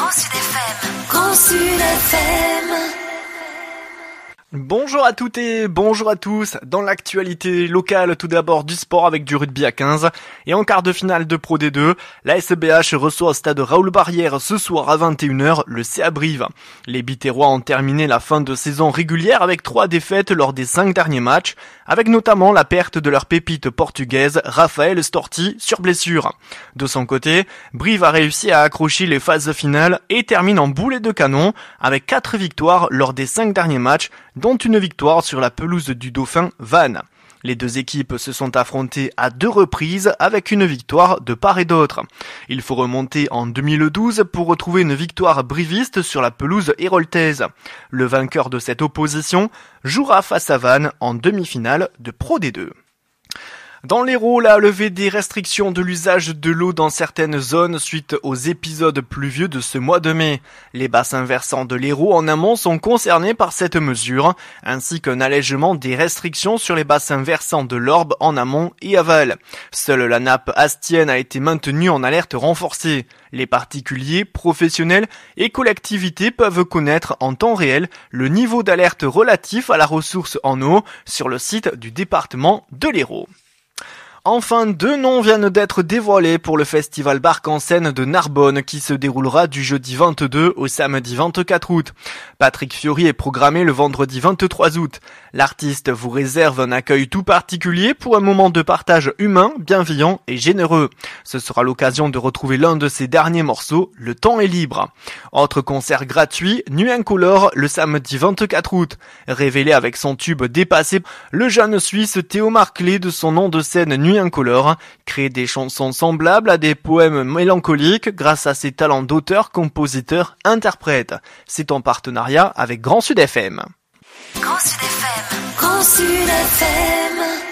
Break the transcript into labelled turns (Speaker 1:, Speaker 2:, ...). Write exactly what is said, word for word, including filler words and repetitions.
Speaker 1: Grand Sud F M. Grand Sud F M.
Speaker 2: Bonjour à toutes et bonjour à tous. Dans l'actualité locale, tout d'abord du sport avec du rugby à quinze. Et en quart de finale de Pro D deux, la S B H reçoit au stade Raoul Barrière ce soir à vingt et une heures le C A Brive. Les Biterrois ont terminé la fin de saison régulière avec trois défaites lors des cinq derniers matchs, avec notamment la perte de leur pépite portugaise Raphaël Storti sur blessure. De son côté, Brive a réussi à accrocher les phases finales et termine en boulet de canon avec quatre victoires lors des cinq derniers matchs, dont une victoire sur la pelouse du Dauphin Vannes. Les deux équipes se sont affrontées à deux reprises avec une victoire de part et d'autre. Il faut remonter en deux mille douze pour retrouver une victoire briviste sur la pelouse héroltaise. Le vainqueur de cette opposition jouera face à Vannes en demi-finale de Pro D deux. Dans l'Hérault, la levée des restrictions de l'usage de l'eau dans certaines zones suite aux épisodes pluvieux de ce mois de mai. Les bassins versants de l'Hérault en amont sont concernés par cette mesure, ainsi qu'un allègement des restrictions sur les bassins versants de l'Orbe en amont et aval. Seule la nappe astienne a été maintenue en alerte renforcée. Les particuliers, professionnels et collectivités peuvent connaître en temps réel le niveau d'alerte relatif à la ressource en eau sur le site du département de l'Hérault. Enfin, deux noms viennent d'être dévoilés pour le festival Barque en Scène de Narbonne qui se déroulera du jeudi vingt-deux au samedi vingt-quatre août. Patrick Fiori est programmé le vendredi vingt-trois août. L'artiste vous réserve un accueil tout particulier pour un moment de partage humain, bienveillant et généreux. Ce sera l'occasion de retrouver l'un de ses derniers morceaux, Le temps est libre. Autre concert gratuit, Nuit incolore, le samedi vingt-quatre août. Révélé avec son tube Dépassé, le jeune Suisse Théo Marclé de son nom de scène Nuit incolore crée des chansons semblables à des poèmes mélancoliques grâce à ses talents d'auteur, compositeur, interprète. C'est en partenariat avec Grand Sud F M.
Speaker 1: Grand Sud F M. Grand Sud F M.